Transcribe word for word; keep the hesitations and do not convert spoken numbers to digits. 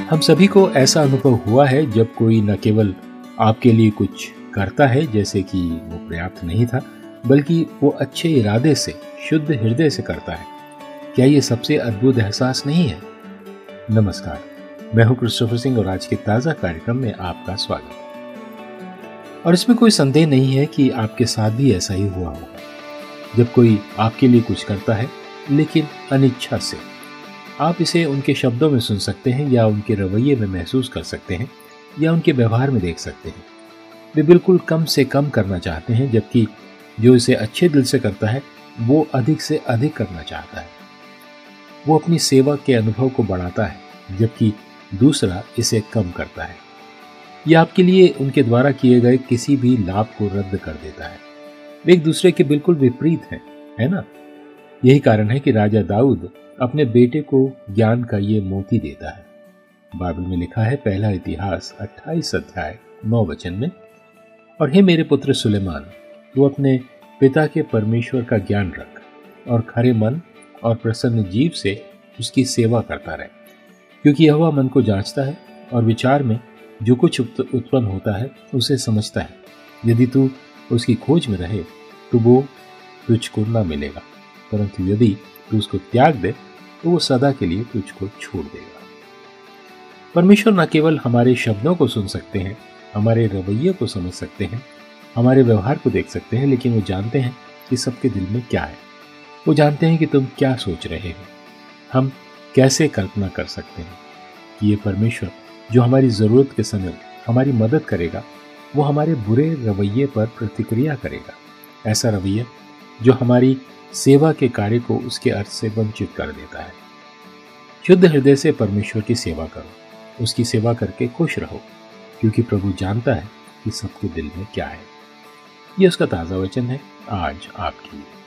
हम सभी को ऐसा अनुभव हुआ है जब कोई न केवल आपके लिए कुछ करता है जैसे कि वो पर्याप्त नहीं था, बल्कि वो अच्छे इरादे से, शुद्ध हृदय से करता है। क्या ये सबसे अद्भुत एहसास नहीं है? नमस्कार, मैं हूं क्रिस्टोफर सिंह और आज के ताजा कार्यक्रम में आपका स्वागत है। और इसमें कोई संदेह नहीं है कि आपके साथ भी ऐसा ही हुआ होगा। जब कोई आपके लिए कुछ करता है लेकिन अनिच्छा से, आप इसे उनके शब्दों में सुन सकते हैं या उनके रवैये में महसूस कर सकते हैं या उनके व्यवहार में देख सकते हैं। वे बिल्कुल कम से कम करना चाहते हैं, जबकि जो इसे अच्छे दिल से करता है वो अधिक से अधिक करना चाहता है। वो अपनी सेवा के अनुभव को बढ़ाता है, जबकि दूसरा इसे कम करता है। यह आपके लिए उनके द्वारा किए गए किसी भी लाभ को रद्द कर देता है। वे एक दूसरे के बिल्कुल विपरीत हैं, है ना? यही कारण है कि राजा दाऊद अपने बेटे को ज्ञान का ये मोती देता है। बाइबल में लिखा है, पहला इतिहास अट्ठाईस अध्याय नौ वचन में, और हे मेरे पुत्र सुलेमान, तू अपने पिता के परमेश्वर का ज्ञान रख और खरे मन और प्रसन्न जीव से उसकी सेवा करता रहे, क्योंकि यहोवा मन को जांचता है और विचार में जो कुछ उत्पन्न होता है उसे समझता है। यदि तू उसकी खोज में रहे तो वो तुझको न मिलेगा, परंतु यदि तू उसको त्याग दे तो वो सदा के लिए तुझको छोड़ देगा। परमेश्वर न केवल हमारे शब्दों को सुन सकते हैं, हमारे रवैये को समझ सकते हैं, हमारे व्यवहार को देख सकते हैं, लेकिन वो जानते हैं कि सबके दिल में क्या है। वो जानते हैं कि तुम क्या सोच रहे हो। हम कैसे कल्पना कर सकते हैं कि ये परमेश्वर जो हमारी ज़रूरत के समय हमारी मदद करेगा, वो हमारे बुरे रवैये पर प्रतिक्रिया करेगा। ऐसा रवैया जो हमारी सेवा के कार्य को उसके अर्थ से वंचित कर देता है। शुद्ध हृदय से परमेश्वर की सेवा करो, उसकी सेवा करके खुश रहो, क्योंकि प्रभु जानता है कि सबके दिल में क्या है। यह उसका ताज़ा वचन है आज आपके लिए।